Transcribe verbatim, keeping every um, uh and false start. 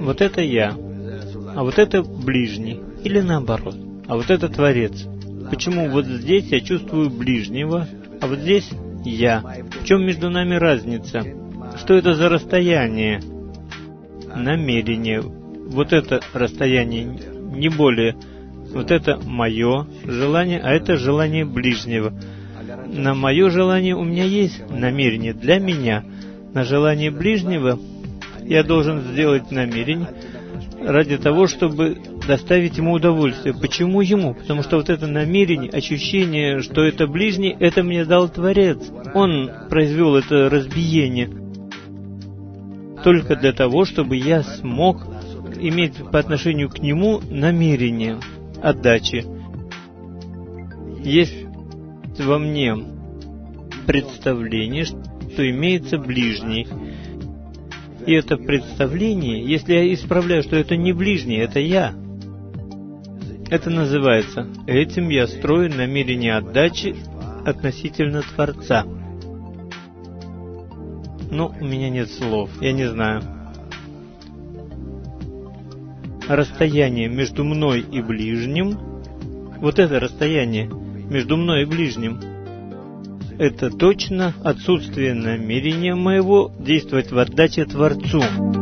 вот это я, а вот это ближний, или наоборот, а вот это Творец. Почему вот здесь я чувствую ближнего, а вот здесь я? В чем между нами разница? Что это за расстояние? Намерение. Вот это расстояние, не более. Вот это мое желание, а это желание ближнего. На мое желание у меня есть намерение для меня. На желание ближнего я должен сделать намерение ради того, чтобы доставить ему удовольствие. Почему ему? Потому что вот это намерение, ощущение, что это ближний, это мне дал Творец. Он произвел это разбиение только для того, чтобы я смог иметь по отношению к нему намерение отдачи. Есть во мне представление, что имеется ближний. И это представление, если я исправляю, что это не ближний, это я, это называется, этим я строю намерение отдачи относительно Творца. Ну, у меня нет слов, я не знаю. Расстояние между мной и ближним, вот это расстояние между мной и ближним, это точно отсутствие намерения моего действовать в отдаче Творцу.